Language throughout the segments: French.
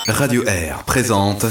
Radio Air présente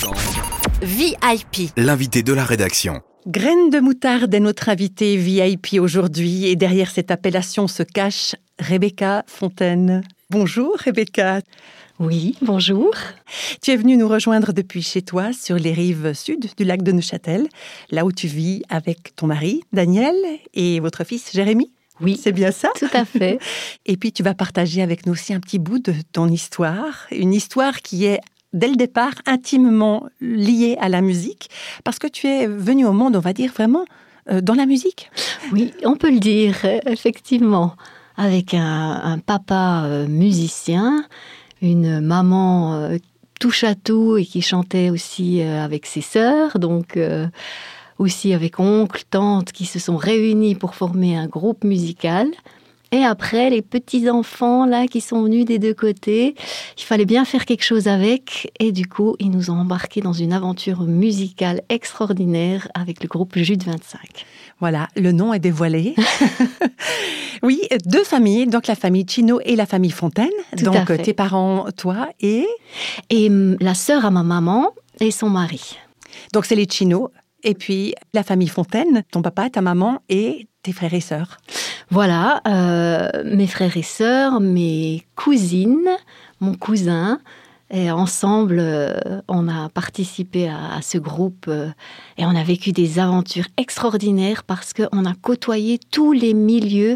VIP, l'invité de la rédaction. Graine de moutarde est notre invitée VIP aujourd'hui et derrière cette appellation se cache Rebecca Fontaine. Bonjour Rebecca. Oui, bonjour. Tu es venue nous rejoindre depuis chez toi sur les rives sud du lac de Neuchâtel, là où tu vis avec ton mari Daniel et votre fils Jérémy. Oui, c'est bien ça? Tout à fait. Et puis tu vas partager avec nous aussi un petit bout de ton histoire, une histoire qui est dès le départ intimement liée à la musique, parce que tu es venue au monde, on va dire, vraiment dans la musique. Oui, on peut le dire, effectivement. Avec un papa musicien, une maman touche à tout et qui chantait aussi avec ses sœurs, donc aussi avec oncle, tante qui se sont réunis pour former un groupe musical. Et après, les petits-enfants là qui sont venus des deux côtés, il fallait bien faire quelque chose avec. Et du coup, ils nous ont embarqués dans une aventure musicale extraordinaire avec le groupe Jude 25. Voilà, le nom est dévoilé. Oui, deux familles, donc la famille Chino et la famille Fontaine. Tout donc à fait. Tes parents, toi et la sœur à ma maman et son mari. Donc c'est les Chino. Et puis la famille Fontaine, ton papa, ta maman et tes frères et sœurs. Voilà, mes frères et sœurs, mes cousines, mon cousin. Et ensemble, on a participé à ce groupe et on a vécu des aventures extraordinaires parce qu'on a côtoyé tous les milieux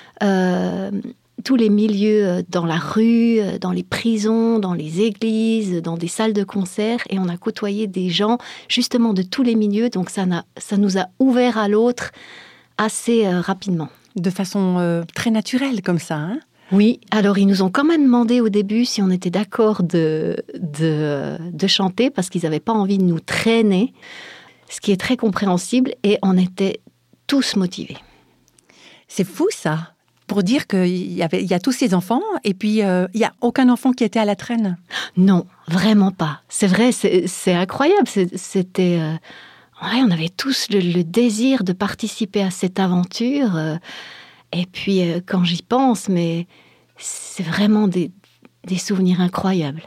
dans la rue, dans les prisons, dans les églises, dans des salles de concert. Et on a côtoyé des gens justement de tous les milieux. Donc ça nous a ouvert à l'autre assez rapidement. De façon très naturelle comme ça, hein? Oui, alors ils nous ont quand même demandé au début si on était d'accord de chanter parce qu'ils n'avaient pas envie de nous traîner, ce qui est très compréhensible et on était tous motivés. C'est fou ça, pour dire qu'il y a tous ces enfants et puis il n'y a aucun enfant qui était à la traîne. Non, vraiment pas. C'est vrai, c'est incroyable. C'était, on avait tous le désir de participer à cette aventure. Et puis, quand j'y pense, mais c'est vraiment des souvenirs incroyables.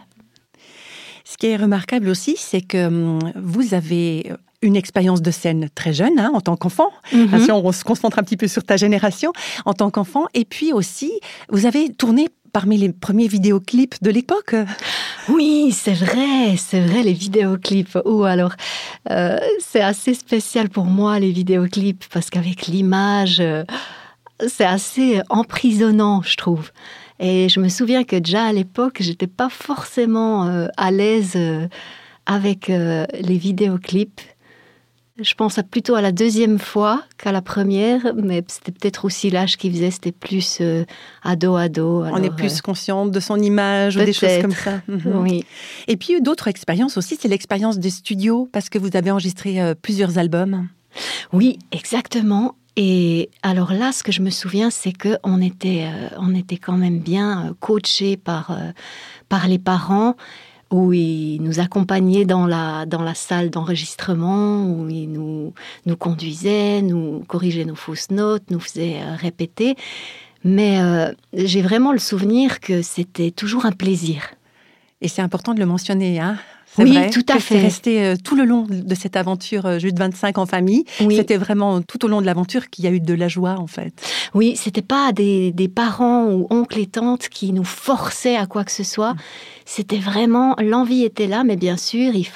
Ce qui est remarquable aussi, c'est que vous avez une expérience de scène très jeune, hein, en tant qu'enfant. Mm-hmm. Si on se concentre un petit peu sur ta génération, en tant qu'enfant. Et puis aussi, vous avez tourné parmi les premiers vidéoclips de l'époque. Oui, c'est vrai, les vidéoclips. Ou alors, c'est assez spécial pour moi, les vidéoclips, parce qu'avec l'image... c'est assez emprisonnant, je trouve. Et je me souviens que déjà à l'époque, j'étais pas forcément à l'aise avec les vidéoclips. Je pense plutôt à la deuxième fois qu'à la première, mais c'était peut-être aussi l'âge qui faisait, c'était plus ado. Alors, on est plus consciente de son image ou des choses comme ça. Oui. Et puis d'autres expériences aussi, c'est l'expérience des studios, parce que vous avez enregistré plusieurs albums. Oui, exactement. Et alors là, ce que je me souviens, c'est qu'on était quand même bien coachés par les parents, où ils nous accompagnaient dans la salle d'enregistrement, où ils nous conduisaient, nous corrigeaient nos fausses notes, nous faisaient répéter. Mais j'ai vraiment le souvenir que c'était toujours un plaisir. Et c'est important de le mentionner, hein? C'est oui, vrai tout à fait. C'est resté tout le long de cette aventure Jude 25 en famille. Oui. C'était vraiment tout au long de l'aventure qu'il y a eu de la joie, en fait. Oui, c'était pas des parents ou oncles et tantes qui nous forçaient à quoi que ce soit. C'était vraiment, l'envie était là, mais bien sûr, il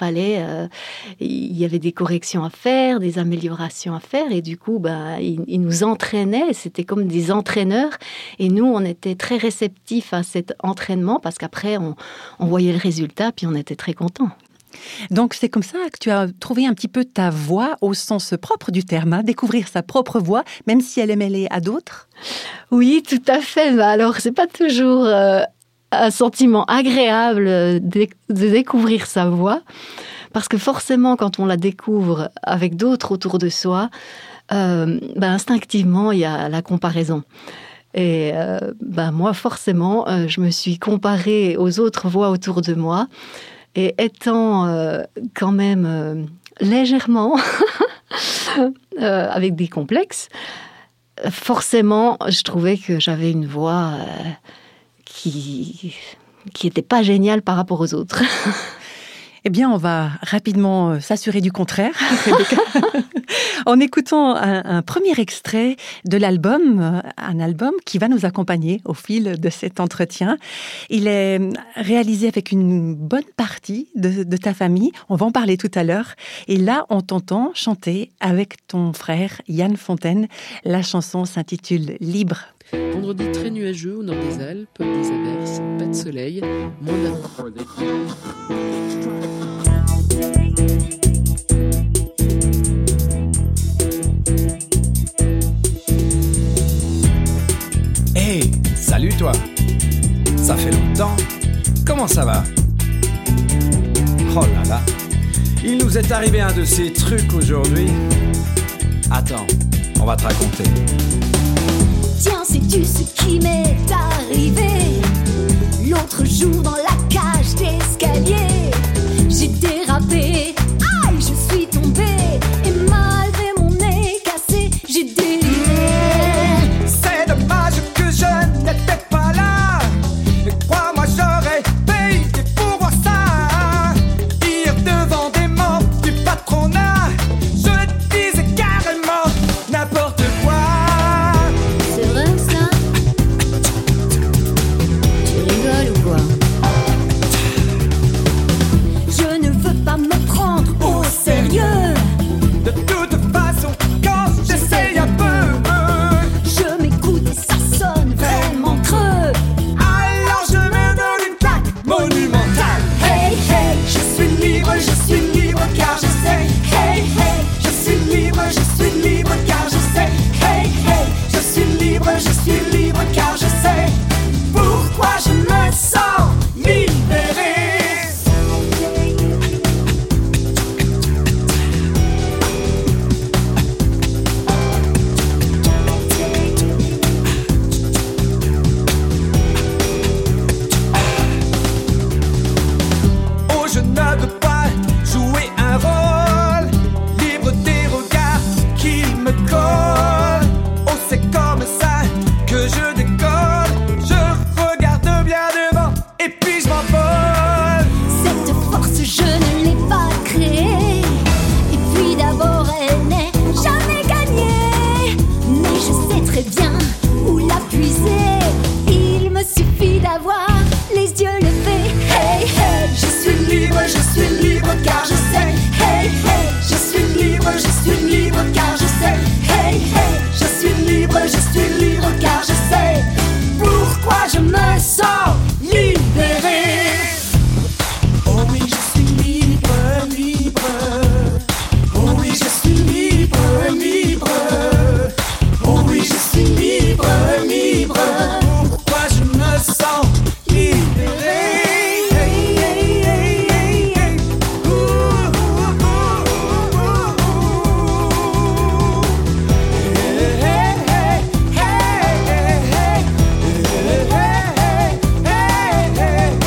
y avait des corrections à faire, des améliorations à faire, et du coup, ils nous entraînaient. C'était comme des entraîneurs, et nous, on était très réceptifs à cet entraînement parce qu'après, on voyait le résultat, puis on était très contents. Donc, c'est comme ça que tu as trouvé un petit peu ta voix au sens propre du terme, hein, découvrir sa propre voix, même si elle est mêlée à d'autres. Oui, tout à fait. Mais alors, c'est pas toujours un sentiment agréable de découvrir sa voix, parce que forcément, quand on la découvre avec d'autres autour de soi, instinctivement, il y a la comparaison. Et moi, forcément, je me suis comparée aux autres voix autour de moi. Et étant quand même légèrement avec des complexes, forcément, je trouvais que j'avais une voix qui qui n'était pas génial par rapport aux autres. Eh bien, on va rapidement s'assurer du contraire, Rebecca, en écoutant un premier extrait de l'album, un album qui va nous accompagner au fil de cet entretien. Il est réalisé avec une bonne partie de ta famille. On va en parler tout à l'heure. Et là, on t'entend chanter avec ton frère Yann Fontaine. La chanson s'intitule « Libre ». Vendredi très nuageux au nord des Alpes, des averses, pas de soleil, moins d'amour. Hey, salut toi! Ça fait longtemps. Comment ça va? Oh là là, il nous est arrivé un de ces trucs aujourd'hui. Attends, on va te raconter. Tiens, sais-tu ce qui m'est arrivé? L'autre jour dans la cage d'escalier, j'ai dérapé, aïe, je suis tombée, et malgré mon nez cassé, j'ai déliré. C'est dommage que je n'étais pas là, mais crois-moi, j'aurais payé pour voir ça. Hier devant des membres du patronat, je disais carrément n'importe quoi. C'est vrai ça? Tu rigoles ou quoi? Je ne veux pas me prendre au sérieux. De toute façon, quand j'essaye un peu, Je m'écoute et ça sonne vraiment creux. alors je me donne une claque monumentale. Hey hey, Je suis libre car je sais. hey hey, Je suis libre car je sais. hey hey, Je suis libre car je sais. Pourquoi je me sens libéré. Oh, je ne veux pas jouer un rôle, libre des regards qui me collent. Oh, c'est comme ça que je décolle. Je regarde bien devant et puis je m'envole. cette force je ne l'ai pas créée. Et puis d'abord elle n'est jamais gagnée. Mais je sais très bien où la puiser. Il me suffit d'avoir les yeux levés. Hey hey, Je suis libre car je sais. hey hey, Je suis libre car je sais. hey hey, Je suis libre car je sais. Pourquoi je me sens libéré. Oh oui, je suis libre. Oh oui, je suis libre. Oh oui, je suis libre. Pourquoi je me sens libéré. Hey, hey, hey, hey, hey. Ouh, ouh, ouh, ouh, ouh. Hey, hey, hey, hey, hey. Hey, hey, hey,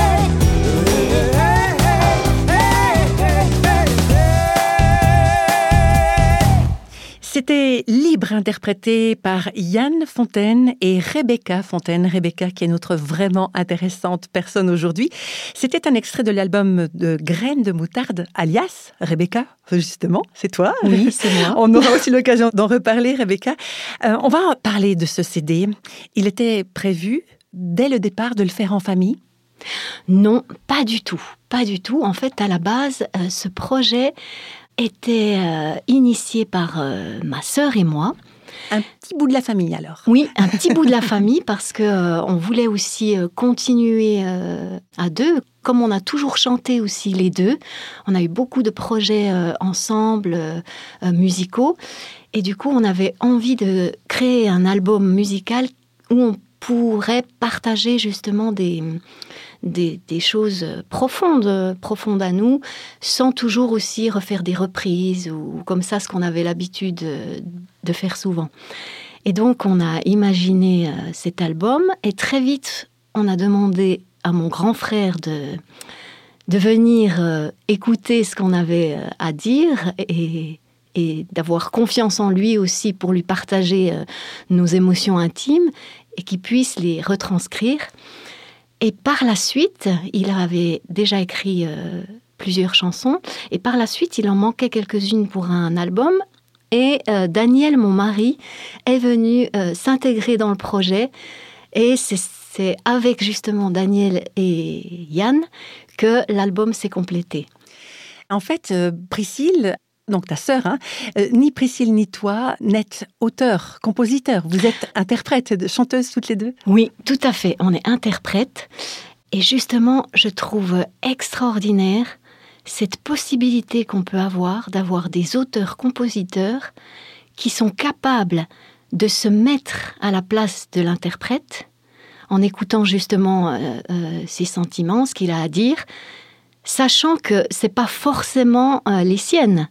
C'était Libre, interprété par Yann Fontaine et Rebecca Fontaine. Rebecca, qui est notre vraiment intéressante personne aujourd'hui. C'était un extrait de l'album de Graines de moutarde, alias Rebecca, justement, c'est toi. Oui, c'est moi. On aura aussi l'occasion d'en reparler, Rebecca. On va parler de ce CD. Il était prévu, dès le départ, de le faire en famille? Non, pas du tout. Pas du tout. En fait, à la base, ce projet était initié par ma sœur et moi. Un petit bout de la famille, alors. Oui, un petit bout de la famille, parce que on voulait aussi continuer à deux. Comme on a toujours chanté aussi les deux, on a eu beaucoup de projets ensemble, musicaux. Et du coup, on avait envie de créer un album musical où on pourrait partager justement des choses profondes à nous, sans toujours aussi refaire des reprises ou comme ça, ce qu'on avait l'habitude de faire souvent. Et donc, on a imaginé cet album et très vite, on a demandé à mon grand frère de venir écouter ce qu'on avait à dire et d'avoir confiance en lui aussi pour lui partager nos émotions intimes et qu'il puisse les retranscrire. Et par la suite, il avait déjà écrit plusieurs chansons. Et par la suite, il en manquait quelques-unes pour un album. Et Daniel, mon mari, est venu s'intégrer dans le projet. Et c'est avec justement Daniel et Yann que l'album s'est complété. En fait, Priscille, donc ta sœur, ni Priscille ni toi n'êtes auteur, compositeur. Vous êtes interprète, chanteuse toutes les deux. Oui, tout à fait. On est interprète. Et justement, je trouve extraordinaire cette possibilité qu'on peut avoir d'avoir des auteurs-compositeurs qui sont capables de se mettre à la place de l'interprète en écoutant justement ses sentiments, ce qu'il a à dire, sachant que c'est pas forcément les siennes.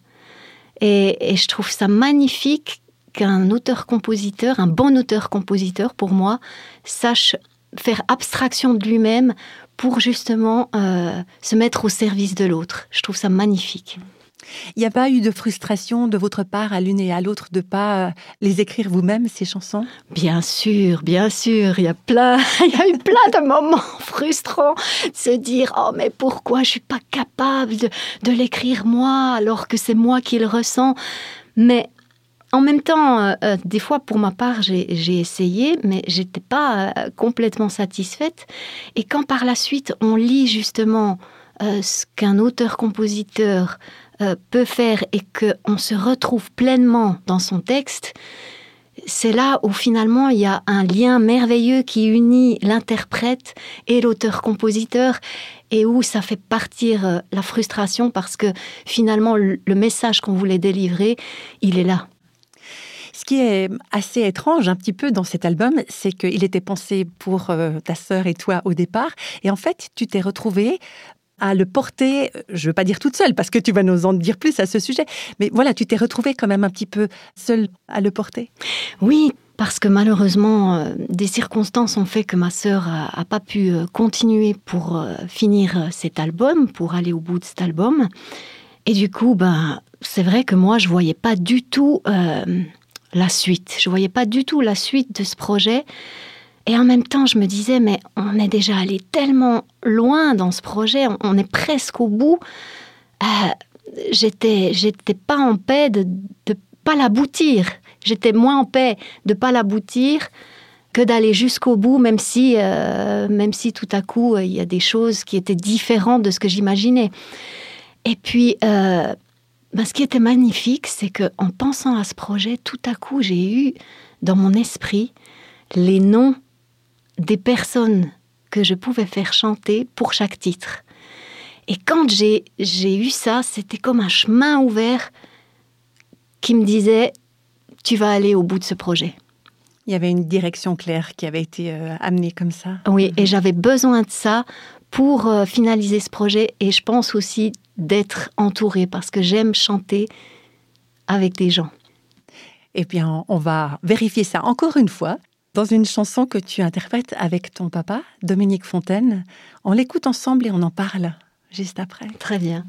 Et je trouve ça magnifique qu'un auteur-compositeur, un bon auteur-compositeur pour moi, sache faire abstraction de lui-même pour justement se mettre au service de l'autre. Je trouve ça magnifique. Il n'y a pas eu de frustration de votre part à l'une et à l'autre de ne pas les écrire vous-même, ces chansons ? Bien sûr, bien sûr. Il y a eu plein de moments frustrants de se dire « Oh, mais pourquoi je ne suis pas capable de l'écrire moi, alors que c'est moi qui le ressens ?» Mais en même temps, des fois, pour ma part, j'ai essayé, mais je n'étais pas complètement satisfaite. Et quand par la suite, on lit justement ce qu'un auteur-compositeur peut faire et qu'on se retrouve pleinement dans son texte, c'est là où finalement il y a un lien merveilleux qui unit l'interprète et l'auteur-compositeur et où ça fait partir la frustration parce que finalement le message qu'on voulait délivrer, il est là. Ce qui est assez étrange un petit peu dans cet album, c'est qu'il était pensé pour ta sœur et toi au départ et en fait tu t'es retrouvée à le porter, je ne veux pas dire toute seule, parce que tu vas nous en dire plus à ce sujet, mais voilà, tu t'es retrouvée quand même un petit peu seule à le porter. Oui, parce que malheureusement, des circonstances ont fait que ma sœur n'a pas pu continuer pour finir cet album, pour aller au bout de cet album. Et du coup, c'est vrai que moi, je ne voyais pas du tout la suite. Je ne voyais pas du tout la suite de ce projet. Et en même temps, je me disais, mais on est déjà allé tellement loin dans ce projet, on est presque au bout. J'étais pas en paix de pas l'aboutir. J'étais moins en paix de pas l'aboutir que d'aller jusqu'au bout, même si tout à coup, il y a des choses qui étaient différentes de ce que j'imaginais. Et puis, ce qui était magnifique, c'est qu'en pensant à ce projet, tout à coup, j'ai eu dans mon esprit les noms des personnes que je pouvais faire chanter pour chaque titre. Et quand j'ai eu ça, c'était comme un chemin ouvert qui me disait « Tu vas aller au bout de ce projet ». Il y avait une direction claire qui avait été amenée comme ça. Oui, et j'avais besoin de ça pour finaliser ce projet. Et je pense aussi d'être entourée, parce que j'aime chanter avec des gens. Eh bien, on va vérifier ça encore une fois dans une chanson que tu interprètes avec ton papa, Dominique Fontaine. On l'écoute ensemble et on en parle juste après. Très bien.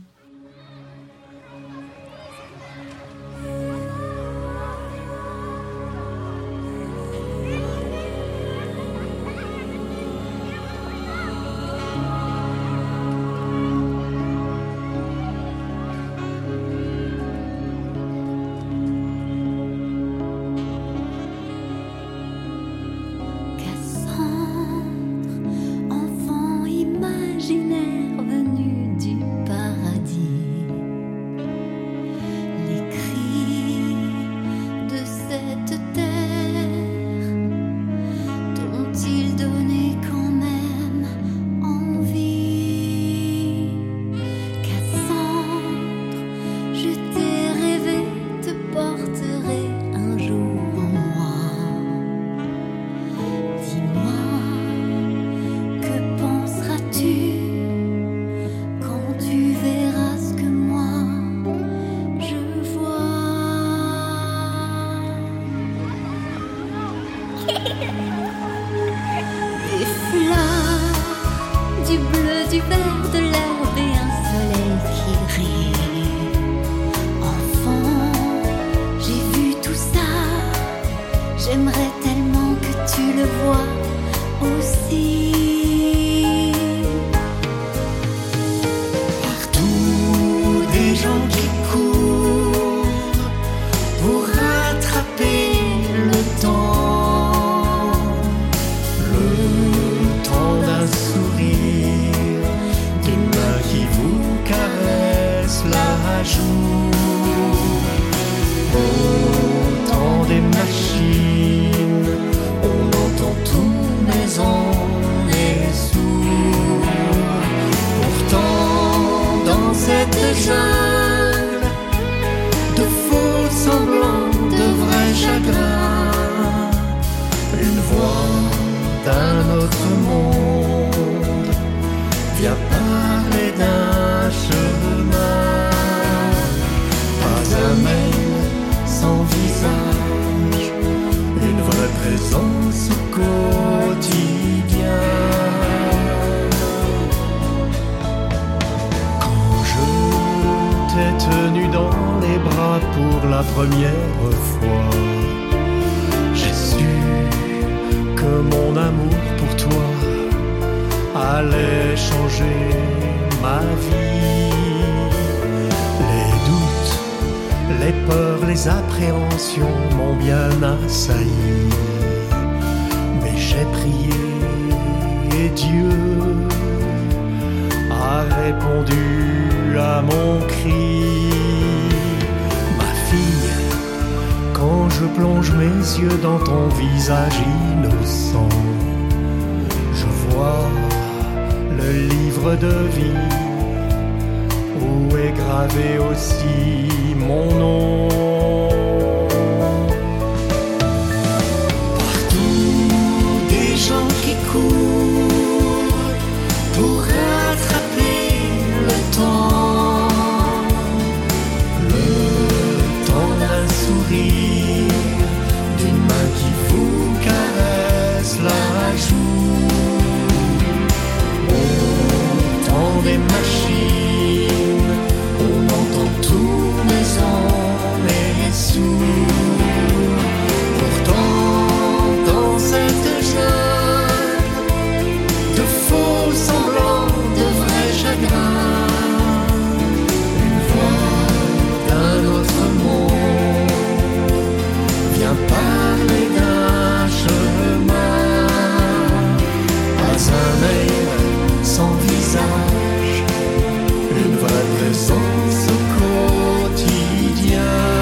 Enfant imaginaire venu du paradis. cette jungle de faux semblants, de vrais chagrins, une voix d'un autre monde vient parler d'un chemin, pas un mail sans visage, une vraie présence au quotidien. Quand je t'ai tenu dans les bras pour la première fois, j'ai su que mon amour pour toi allait changer ma vie. Les doutes, les peurs, les appréhensions m'ont bien assailli, mais j'ai prié et Dieu a répondu à mon cri. Ma fille, quand je plonge mes yeux dans ton visage innocent, je vois le livre de vie où est gravé aussi mon nom. Partout des gens qui courent pour rattraper le temps d'un sourire, d'une main qui vous caresse la joue. On entend des machines, on entend tous mes ans et sourds. Pourtant, dans cette jungle de faux semblants, de vrais chagrins, une voix d'un autre monde vient parler d'un chemin, pas un mail sans visage, une vraie présence au quotidien.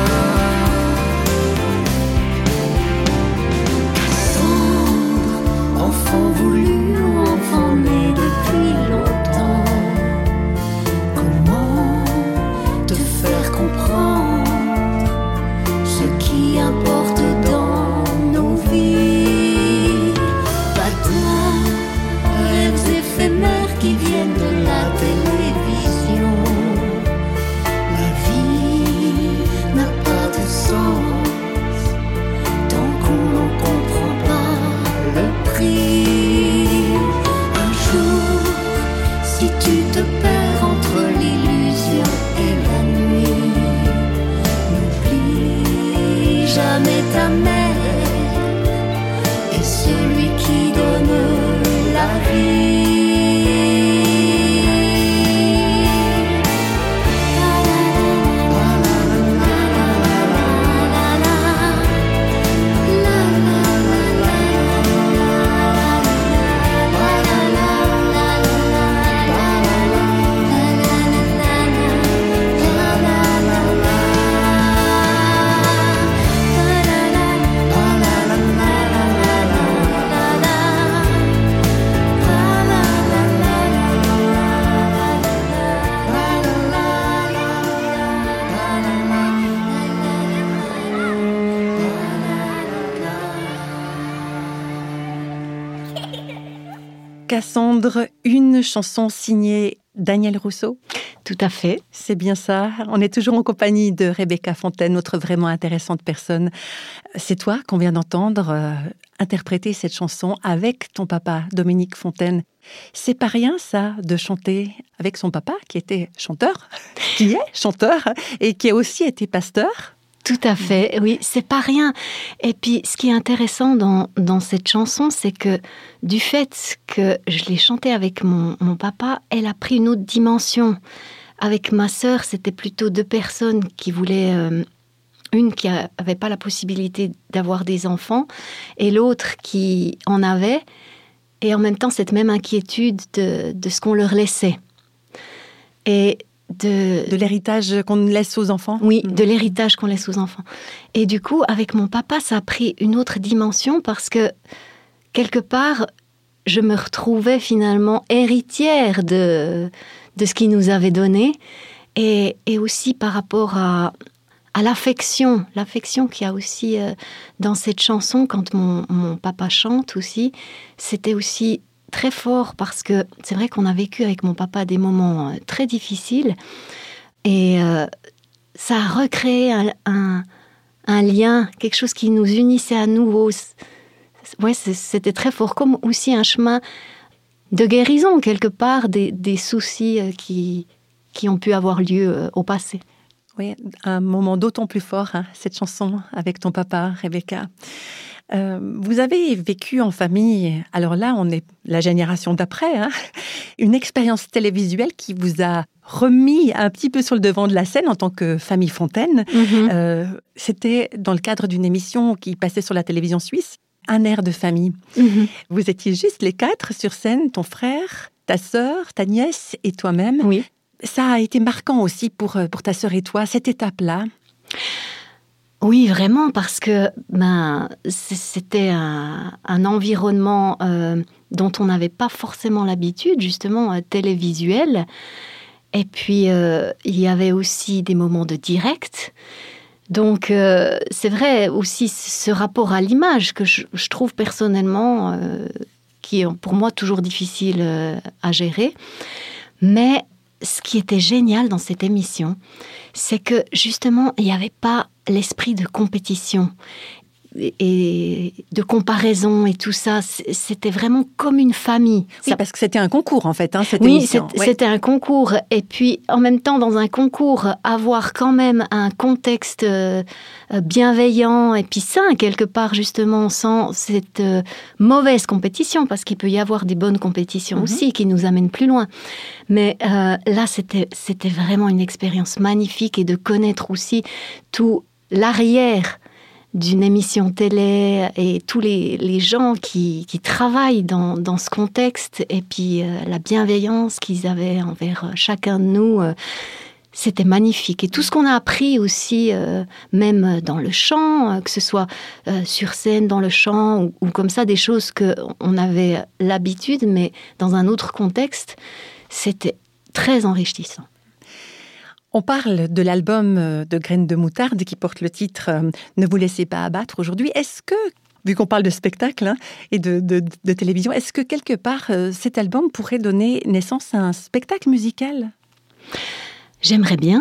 Cassandre, enfant voulu ou enfant né depuis longtemps, comment te faire comprendre ce qui importe dans nos vies? Pas de rêves éphémères qui viennent de la télévision. La vie n'a pas de sens tant qu'on n'en comprend pas le prix. Un jour, si tu te perds entre l'illusion et la nuit, n'oublie jamais ta mère et celui qui donne la vie. Cassandre, une chanson signée Daniel Rousseau? Tout à fait. C'est bien ça. On est toujours en compagnie de Rebecca Fontaine, notre vraiment intéressante personne. C'est toi qu'on vient d'entendre interpréter cette chanson avec ton papa, Dominique Fontaine. C'est pas rien, ça, de chanter avec son papa, qui était chanteur, qui est chanteur, et qui a aussi été pasteur. Tout à fait, oui, c'est pas rien. Et puis, ce qui est intéressant dans cette chanson, c'est que du fait que je l'ai chantée avec mon papa, elle a pris une autre dimension. Avec ma sœur, c'était plutôt deux personnes qui voulaient... une qui n'avait pas la possibilité d'avoir des enfants, et l'autre qui en avait, et en même temps, cette même inquiétude de ce qu'on leur laissait. Et de l'héritage qu'on laisse aux enfants. Oui, de l'héritage qu'on laisse aux enfants. Et du coup, avec mon papa, ça a pris une autre dimension parce que, quelque part, je me retrouvais finalement héritière de ce qu'il nous avait donné. et aussi par rapport à l'affection qu'il y a aussi dans cette chanson, quand mon papa chante aussi, c'était aussi très fort parce que c'est vrai qu'on a vécu avec mon papa des moments très difficiles et ça a recréé un lien, quelque chose qui nous unissait à nouveau. Ouais, c'était très fort, comme aussi un chemin de guérison quelque part des soucis qui ont pu avoir lieu au passé. Oui, un moment d'autant plus fort, cette chanson avec ton papa, Rebecca. Vous avez vécu en famille, alors là, on est la génération d'après, une expérience télévisuelle qui vous a remis un petit peu sur le devant de la scène en tant que famille Fontaine. Mm-hmm. C'était dans le cadre d'une émission qui passait sur la télévision suisse, Un air de famille. Mm-hmm. Vous étiez juste les 4 sur scène, ton frère, ta sœur, ta nièce et toi-même. Oui. Ça a été marquant aussi pour ta sœur et toi, cette étape-là. Oui, vraiment, parce que c'était un environnement dont on n'avait pas forcément l'habitude, justement, télévisuel. Et puis, il y avait aussi des moments de direct. Donc, c'est vrai aussi ce rapport à l'image que je trouve personnellement, qui est pour moi toujours difficile à gérer. Mais ce qui était génial dans cette émission, c'est que justement, il n'y avait pas l'esprit de compétition et de comparaison et tout ça. C'était vraiment comme une famille. Oui, parce que c'était un concours en fait, cette oui, émission. C'était un concours. Et puis, en même temps, dans un concours, avoir quand même un contexte bienveillant et puis sain, quelque part, justement, sans cette mauvaise compétition, parce qu'il peut y avoir des bonnes compétitions aussi qui nous amènent plus loin. Mais là, c'était vraiment une expérience magnifique et de connaître aussi tout l'arrière d'une émission télé et tous les gens qui travaillent dans ce contexte et puis la bienveillance qu'ils avaient envers chacun de nous, c'était magnifique. Et tout ce qu'on a appris aussi, même dans le chant, que ce soit sur scène, dans le chant, ou comme ça, des choses qu'on avait l'habitude, mais dans un autre contexte, c'était très enrichissant. On parle de l'album de Graines de moutarde qui porte le titre « Ne vous laissez pas abattre » aujourd'hui. Est-ce que, vu qu'on parle de spectacle et de télévision, est-ce que quelque part cet album pourrait donner naissance à un spectacle musical ? J'aimerais bien.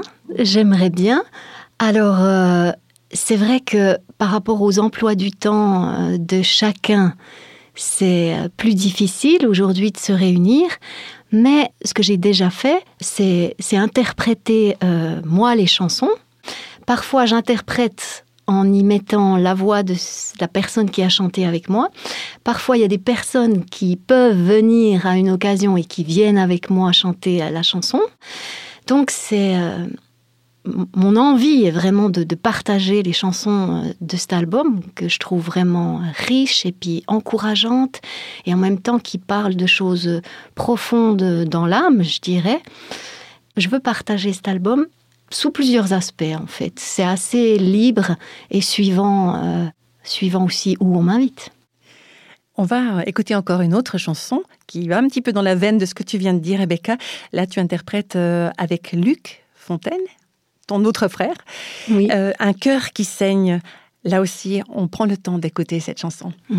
Alors, c'est vrai que par rapport aux emplois du temps de chacun, c'est plus difficile aujourd'hui de se réunir. Mais ce que j'ai déjà fait, c'est interpréter, moi, les chansons. Parfois, j'interprète en y mettant la voix de la personne qui a chanté avec moi. Parfois, il y a des personnes qui peuvent venir à une occasion et qui viennent avec moi chanter la chanson. Donc, c'est mon envie est vraiment de partager les chansons de cet album que je trouve vraiment riche et puis encourageante et en même temps qui parle de choses profondes dans l'âme, je dirais. Je veux partager cet album sous plusieurs aspects en fait. C'est assez libre et suivant aussi où on m'invite. On va écouter encore une autre chanson qui va un petit peu dans la veine de ce que tu viens de dire, Rebecca. Là, tu interprètes avec Luc Fontaine, ton autre frère, oui. Un cœur qui saigne. Là aussi, on prend le temps d'écouter cette chanson. Mmh.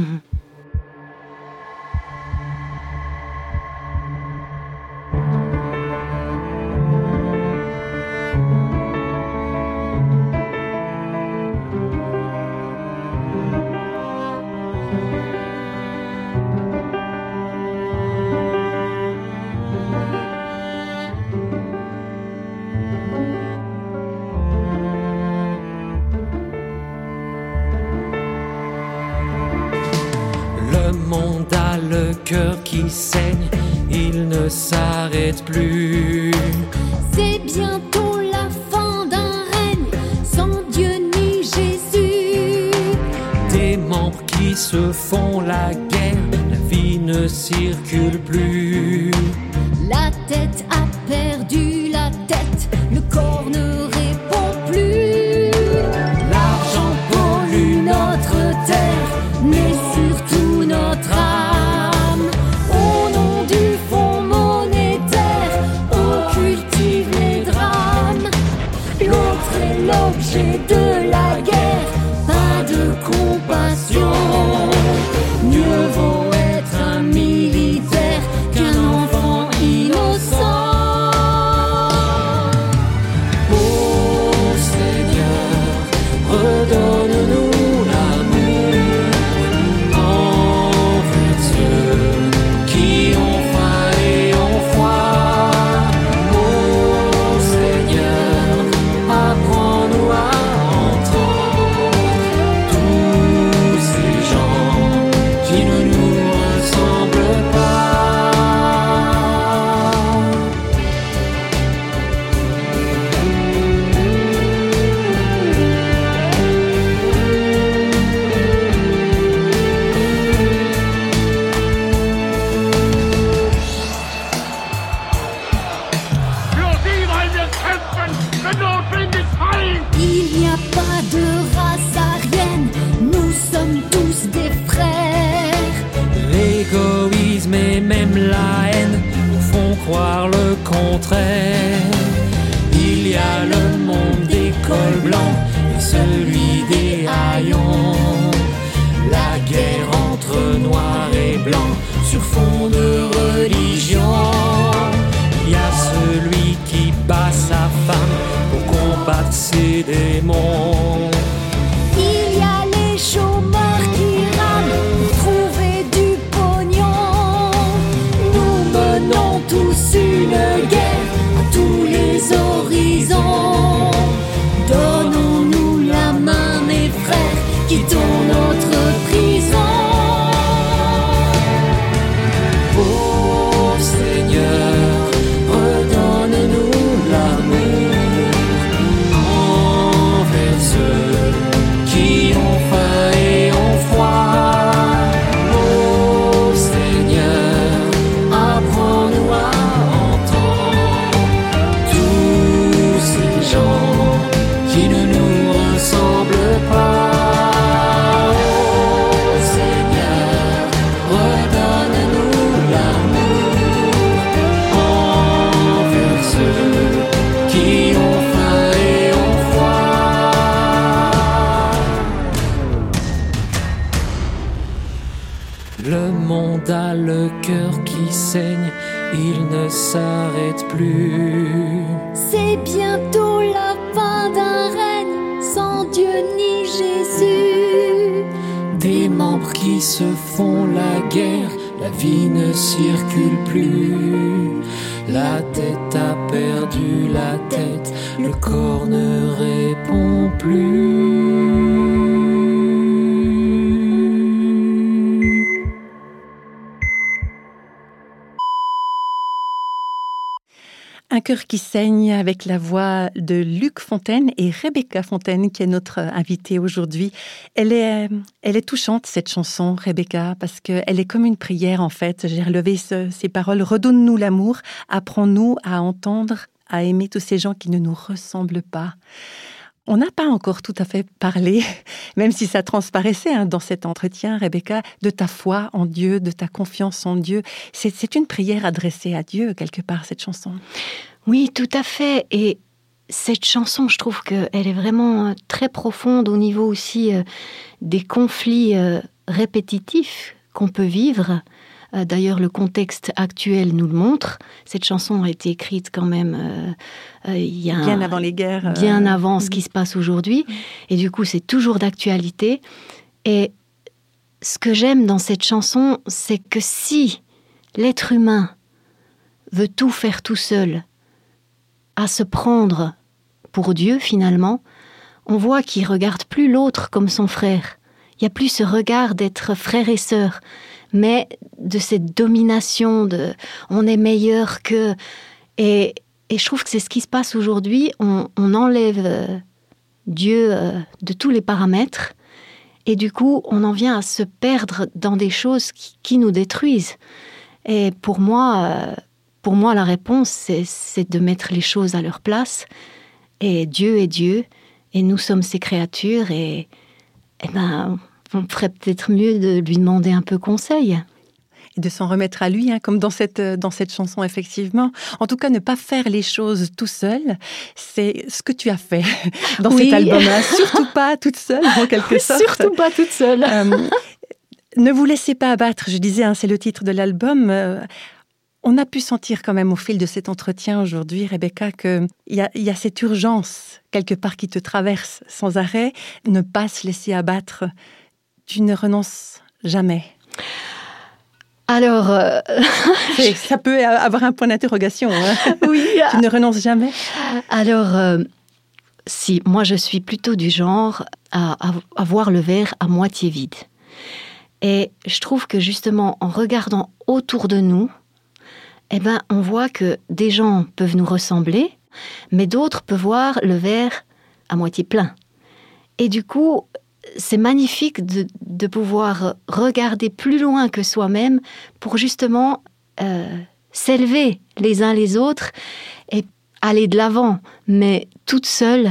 Le cœur qui saigne, il ne s'arrête plus. C'est bientôt la fin d'un règne, sans Dieu ni Jésus. Des membres qui se font la guerre, la vie ne circule plus. La tête a perdu la tête, le corps ne répond plus. L'argent pollue notre terre, mais surtout notre âme. Cultive danger de la guerre, pas de compassion. Mieux vaut être un militaire qu'un enfant innocent. Oh Seigneur, redonne-nous l'amour envers ceux qui ont faim et ont froid. Oh Seigneur, apprends-nous à entendre tous ces gens qui ne nous ressemblent pas. Il n'y a pas de race aryenne, nous sommes tous des frères. L'égoïsme et même la haine nous font croire le contraire. Il y a le monde des cols blancs et celui des haillons. La guerre entre noirs et blancs sur fond de religion. Il y a celui qui bat sa femme pour combattre ses démons. Il y a les chômeurs qui rament pour trouver du pognon. Nous menons tous une guerre à tous les horizons. Donnons-nous la main, mes frères, quittons notre prison. Oh Seigneur, redonne-nous l'amour envers ceux qui ont faim et ont froid. Oh Seigneur, apprends-nous à entendre tous ces gens qui ne nous ressemblent pas. Oh Seigneur, redonne-nous l'amour envers ceux qui ont faim et ont froid. Le monde a le cœur qui saigne, il ne s'arrête plus. C'est bientôt la fin d'un règne sans Dieu ni Jésus. Des membres qui se font la guerre, la vie ne circule plus. La tête a perdu la tête, le corps ne répond plus. Un cœur qui saigne avec la voix de Luc Fontaine et Rebecca Fontaine qui est notre invitée aujourd'hui. Elle est touchante cette chanson, Rebecca, parce qu'elle est comme une prière en fait. J'ai relevé ces paroles. Redonne-nous l'amour, apprends-nous à entendre, à aimer tous ces gens qui ne nous ressemblent pas. On n'a pas encore tout à fait parlé, même si ça transparaissait dans cet entretien, Rebecca, de ta foi en Dieu, de ta confiance en Dieu. C'est une prière adressée à Dieu, quelque part, cette chanson. Oui, tout à fait. Et cette chanson, je trouve qu'elle est vraiment très profonde au niveau aussi des conflits répétitifs qu'on peut vivre. D'ailleurs, le contexte actuel nous le montre. Cette chanson a été écrite quand même bien avant les guerres. Bien avant ce qui se passe aujourd'hui. Et du coup, c'est toujours d'actualité. Et ce que j'aime dans cette chanson, c'est que si l'être humain veut tout faire tout seul, à se prendre pour Dieu finalement, on voit qu'il regarde plus l'autre comme son frère. Il n'y a plus ce regard d'être frère et sœur, mais de cette domination de on est meilleur que... Et je trouve que c'est ce qui se passe aujourd'hui. On enlève Dieu de tous les paramètres et du coup, on en vient à se perdre dans des choses qui nous détruisent. Et pour moi, la réponse, c'est de mettre les choses à leur place. Et Dieu est Dieu, et nous sommes ses créatures, et on ferait peut-être mieux de lui demander un peu conseil. et de s'en remettre à lui, comme dans cette chanson, effectivement. En tout cas, ne pas faire les choses tout seul, c'est ce que tu as fait dans cet album. Surtout pas toute seule, en quelque sorte. Surtout pas toute seule. Ne vous laissez pas abattre, je disais, c'est le titre de l'album. On a pu sentir quand même au fil de cet entretien aujourd'hui, Rebecca, qu'il y a cette urgence, quelque part, qui te traverse sans arrêt. Ne pas se laisser abattre. Tu ne renonces jamais. Alors... ça peut avoir un point d'interrogation. Oui. Tu ne renonces jamais. Alors, si, moi je suis plutôt du genre à voir le verre à moitié vide. Et je trouve que justement, en regardant autour de nous, on voit que des gens peuvent nous ressembler, mais d'autres peuvent voir le verre à moitié plein. Et du coup, c'est magnifique de pouvoir regarder plus loin que soi-même pour justement s'élever les uns les autres et aller de l'avant. Mais toute seule,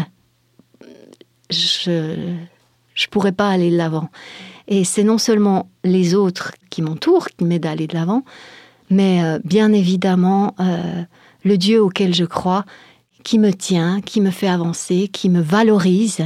je pourrais pas aller de l'avant. Et c'est non seulement les autres qui m'entourent qui m'aident à aller de l'avant, mais bien évidemment le Dieu auquel je crois, qui me tient, qui me fait avancer, qui me valorise.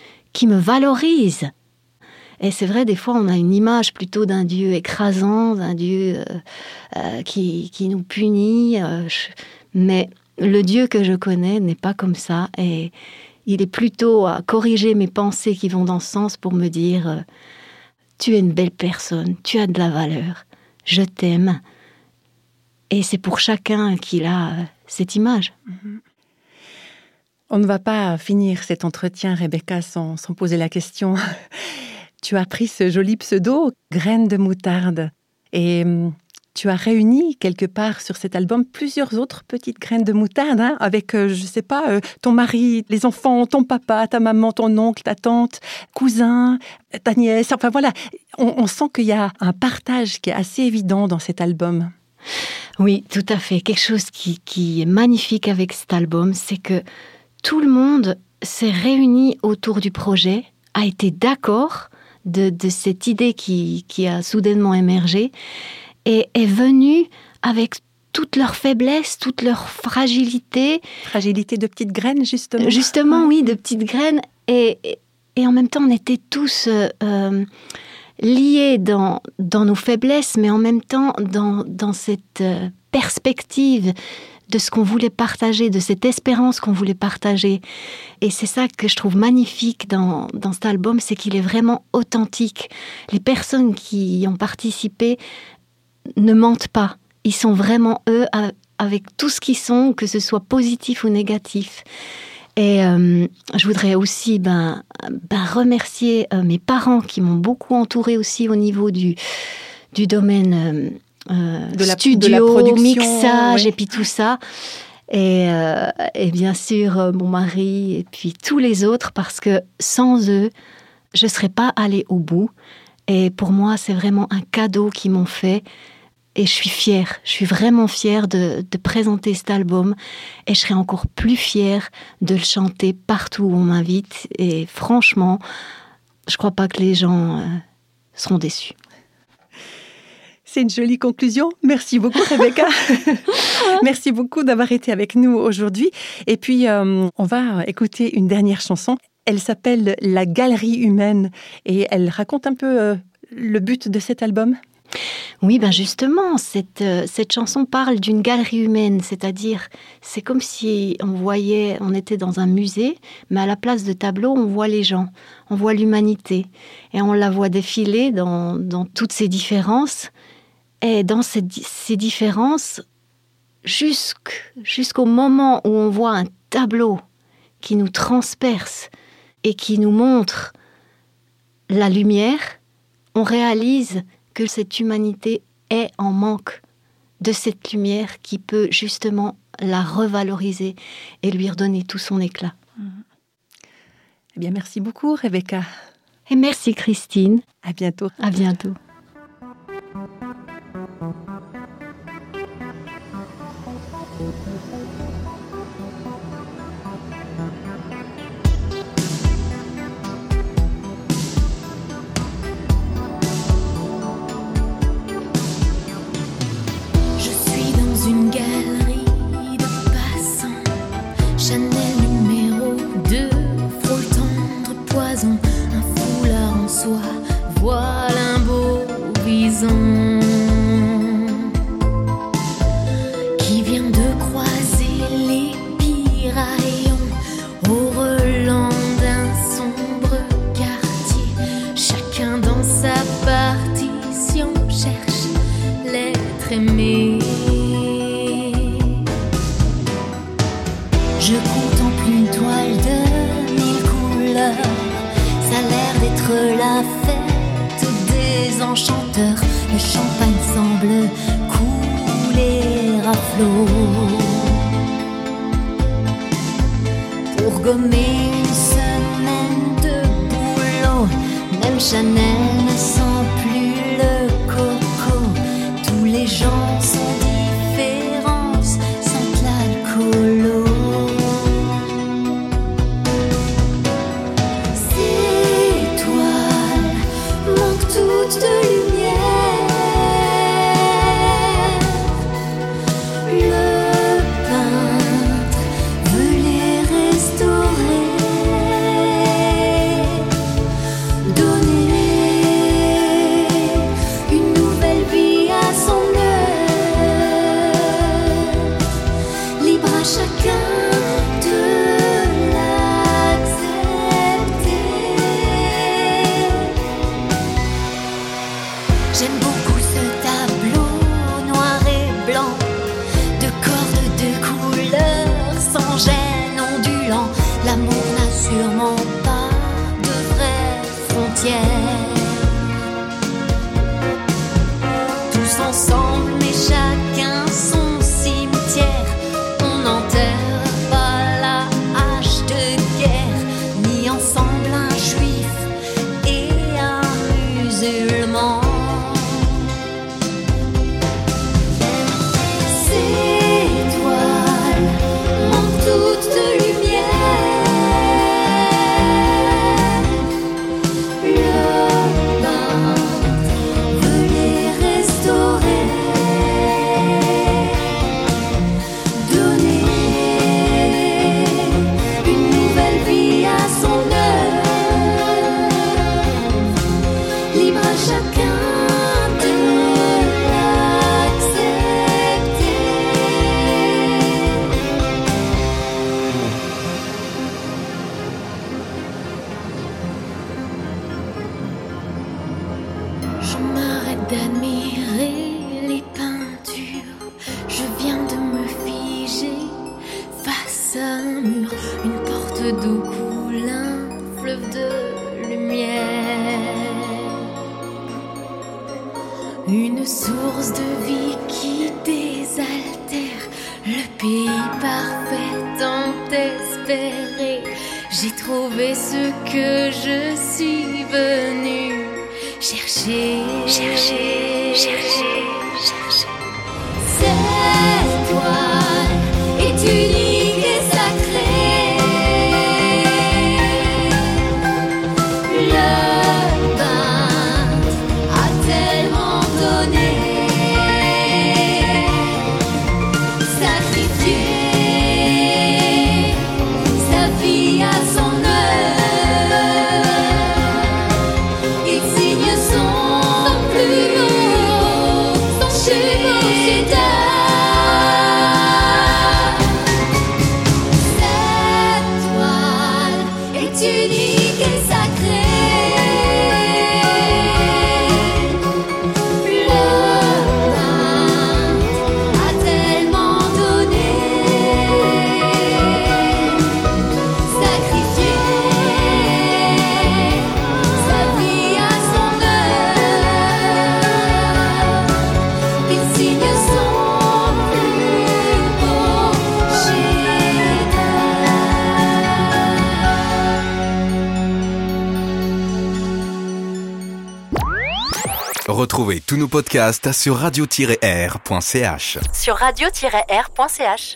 Et c'est vrai, des fois, on a une image plutôt d'un Dieu écrasant, d'un Dieu qui nous punit. Mais le Dieu que je connais n'est pas comme ça. Et il est plutôt à corriger mes pensées qui vont dans ce sens pour me dire tu es une belle personne, tu as de la valeur, je t'aime. Et c'est pour chacun qu'il a cette image. On ne va pas finir cet entretien, Rebecca, sans poser la question. Tu as pris ce joli pseudo, Graines de moutarde. Et tu as réuni quelque part sur cet album plusieurs autres petites graines de moutarde, avec, je ne sais pas, ton mari, les enfants, ton papa, ta maman, ton oncle, ta tante, cousin, ta nièce. Enfin voilà, on sent qu'il y a un partage qui est assez évident dans cet album. Oui, tout à fait. Quelque chose qui est magnifique avec cet album, c'est que tout le monde s'est réuni autour du projet, a été d'accord de cette idée qui a soudainement émergé et est venu avec toute leur faiblesse, toute leur fragilité. Fragilité de petites graines, justement. Justement, oui, de petites graines. Et en même temps, on était tous liés dans nos faiblesses, mais en même temps dans cette perspective de ce qu'on voulait partager, de cette espérance qu'on voulait partager. Et c'est ça que je trouve magnifique dans cet album, c'est qu'il est vraiment authentique. Les personnes qui y ont participé ne mentent pas. Ils sont vraiment eux, avec tout ce qu'ils sont, que ce soit positif ou négatif. Et je voudrais aussi remercier mes parents qui m'ont beaucoup entourée aussi au niveau du domaine de la production, mixage, ouais. Et puis tout ça. Et bien sûr, mon mari et puis tous les autres, parce que sans eux, je ne serais pas allée au bout. Et pour moi, c'est vraiment un cadeau qu'ils m'ont fait. Et je suis fière, je suis vraiment fière de présenter cet album. Et je serai encore plus fière de le chanter partout où on m'invite. Et franchement, je ne crois pas que les gens seront déçus. C'est une jolie conclusion. Merci beaucoup, Rebecca. Merci beaucoup d'avoir été avec nous aujourd'hui. Et puis, on va écouter une dernière chanson. Elle s'appelle « La Galerie humaine » et elle raconte un peu le but de cet album. Oui, justement, cette chanson parle d'une galerie humaine, c'est-à-dire, c'est comme si on était dans un musée, mais à la place de tableaux, on voit les gens, on voit l'humanité, et on la voit défiler dans toutes ces différences, et dans ces différences, jusqu'au moment où on voit un tableau qui nous transperce et qui nous montre la lumière, on réalise que cette humanité est en manque de cette lumière qui peut justement la revaloriser et lui redonner tout son éclat. Eh bien, merci beaucoup, Rebecca. Et merci, Christine. À bientôt. À bientôt. Chanel numéro 2, frôle tendre poison, un foulard en soie, voile un beau bison qui vient de croiser les piraillons au relent d'un sombre quartier. Chacun dans sa partition cherche l'être aimé. Je contemple une toile de 1000 couleurs. Ça a l'air d'être la fête des enchanteurs. Le champagne semble couler à flot. Pour gommer une semaine de boulot, même Chanel ne sent plus le coco. Tous les gens sont différents, sentent l'alcoolo. De lumière, le peintre veut les restaurer, donner une nouvelle vie à son œuvre, libre à chacun de J'aime beaucoup ce tableau noir et blanc, de cordes de couleurs sans gêne ondulant. L'amour n'a sûrement pas de vraies frontières. Tous ensemble mais chacun son cimetière. On n'enterre pas la hache de guerre, ni ensemble un juif et un musulman. Toute de lumière, le peintre veut les restaurer, donner une nouvelle vie à son œuvre, libre à chacun de d'admirer les peintures. Je viens de me figer face à un mur. Une porte d'où coule un fleuve de lumière. Une source de vie qui désaltère. Le pays parfait tant espéré. J'ai trouvé ce que je suis venue chercher. Cette toile est unique et sacrée. Le peintre a tellement donné, sacrifié sa vie à son œuvre. Il signe son plus beau, son chef-d'œuvre. Cette toile est unique et sacrée. Le peintre a tellement donné, sacrifié sa vie à son œuvre. Il signe son plus beau chef-d'œuvre. Retrouvez tous nos podcasts sur radio-r.ch. Sur radio-r.ch.